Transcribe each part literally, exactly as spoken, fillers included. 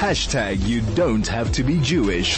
Hashtag you don't have to be Jewish.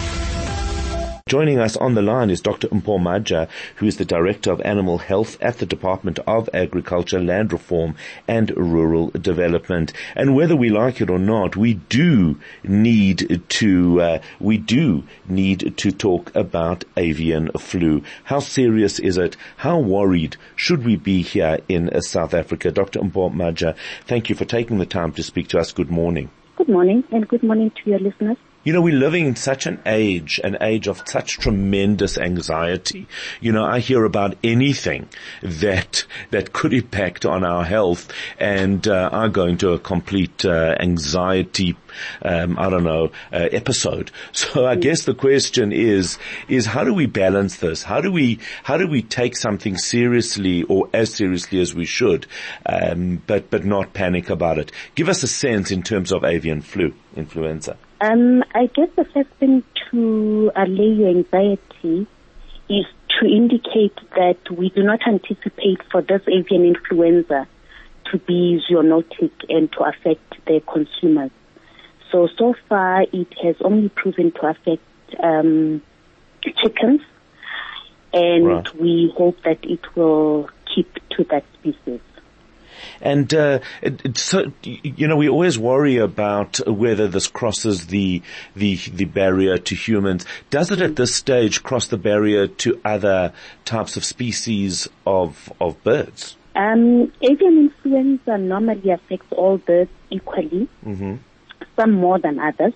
Joining us on the line is Doctor Mpho Maja, who is the Director of Animal Health at the Department of Agriculture, Land Reform and Rural Development. And whether we like it or not, we do need to, uh, we do need to talk about avian flu. How serious is it? How worried should we be here in uh, South Africa? Doctor Mpho Maja, thank you for taking the time to speak to us. Good morning. Good morning, and good morning to your listeners. You know, we're living in such an age, an age of such tremendous anxiety. You know, I hear about anything that, that could impact on our health, and, uh, I go into a complete, uh, anxiety, um, I don't know, uh, episode. So I guess the question is, is how do we balance this? How do we, how do we take something seriously or as seriously as we should, um, but, but not panic about it? Give us a sense in terms of avian flu, influenza. Um, I guess the first thing to allay your anxiety is to indicate that we do not anticipate for this avian influenza to be zoonotic and to affect the consumers. So, so far it has only proven to affect um, chickens, and right. we hope that it will keep to that species. And, uh, it, it, so, you know, we always worry about whether this crosses the, the, the barrier to humans. Does it at this stage cross the barrier to other types of species of, of birds? Um, avian influenza normally affects all birds equally, mm-hmm. some more than others.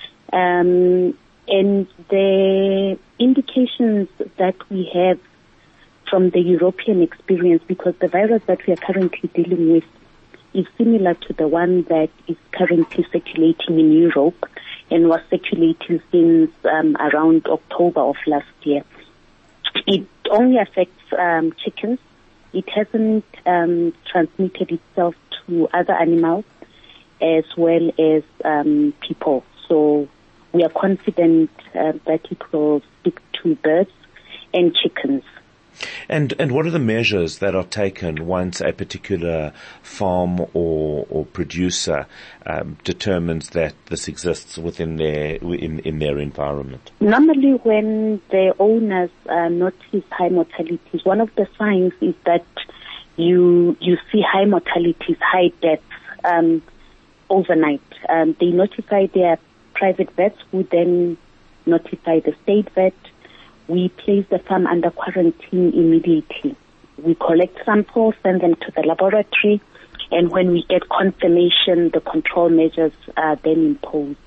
Um, and the indications that we have from the European experience, because the virus that we are currently dealing with is similar to the one that is currently circulating in Europe and was circulating since um, around October of last year. It only affects um, chickens. It hasn't um, transmitted itself to other animals as well as um, people. So we are confident uh, that it will stick to birds and chickens. And and what are the measures that are taken once a particular farm or or producer um, determines that this exists within their in in their environment? Normally, when the owners uh, notice high mortalities, one of the signs is that you you see high mortalities, high deaths um, overnight. Um, they notify their private vets, who then notify the state vet. We place the farm under quarantine immediately. We collect samples, send them to the laboratory, and when we get confirmation, the control measures are then imposed.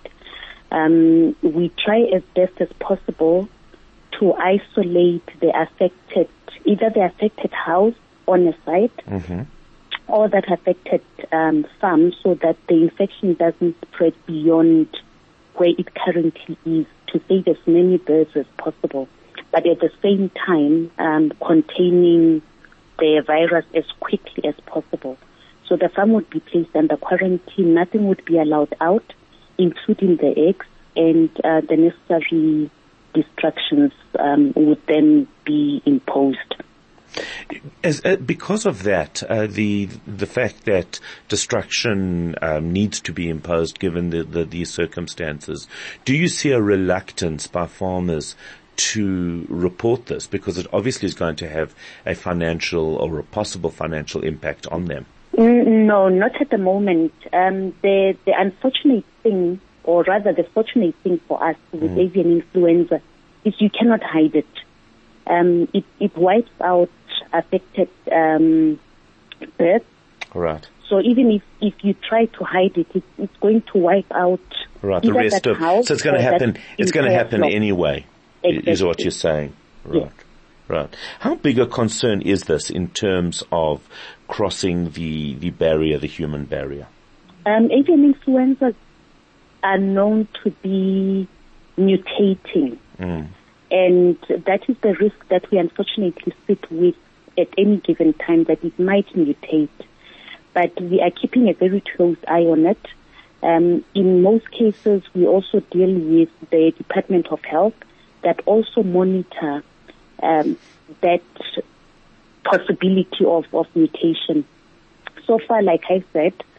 Um, we try as best as possible to isolate the affected, either the affected house on a site mm-hmm. or that affected um, farm, so that the infection doesn't spread beyond where it currently is, to save as many birds as possible, but at the same time um, containing the virus as quickly as possible. So the farm would be placed under quarantine. Nothing would be allowed out, including the eggs, and uh, the necessary destructions um, would then be imposed. As, uh, because of that, uh, the the fact that destruction um, needs to be imposed given the, the, these circumstances, do you see a reluctance by farmers to report this, because it obviously is going to have a financial or a possible financial impact on them? No, not at the moment. Um, the the unfortunate thing, or rather the fortunate thing for us with mm. avian influenza, is you cannot hide it. Um, it, it wipes out affected um, birds. Right. So even if, if you try to hide it, it, it's going to wipe out right the rest of. House, so it's going to happen. It's going to happen flock. anyway. Exactly. Is what you're saying, right? Yes. Right. How big a concern is this in terms of crossing the the barrier, the human barrier? Um, avian influenzas are known to be mutating, mm. and that is the risk that we unfortunately sit with at any given time, that it might mutate. But we are keeping a very close eye on it. Um, in most cases, we also deal with the Department of Health, that also monitor um, that possibility of, of mutation. So far, like I said,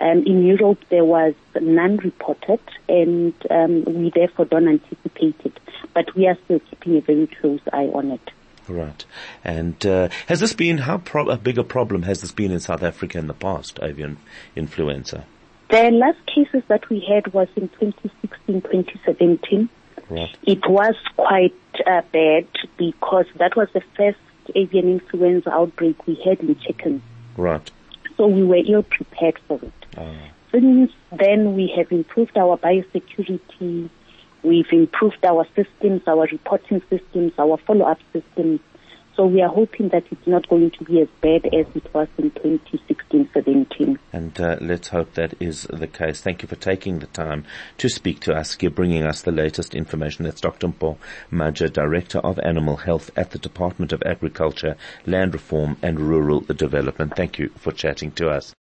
Um, in Europe, there was none reported, and um, we therefore don't anticipate it. But we are still keeping a very close eye on it. Right. And uh, has this been, how pro- a big a problem has this been in South Africa in the past, avian influenza? The last cases that we had was in twenty sixteen, twenty seventeen. Right. It was quite uh, bad because that was the first avian influenza outbreak we had in chickens. Right. So we were ill prepared for it. Oh. Since then, we have improved our biosecurity. We've improved our systems, our reporting systems, our follow-up systems. So we are hoping that it's not going to be as bad as it was in twenty sixteen seventeen. And uh, let's hope that is the case. Thank you for taking the time to speak to us here, bringing us the latest information. That's Doctor Mpho Maja, Director of Animal Health at the Department of Agriculture, Land Reform and Rural Development. Thank you for chatting to us.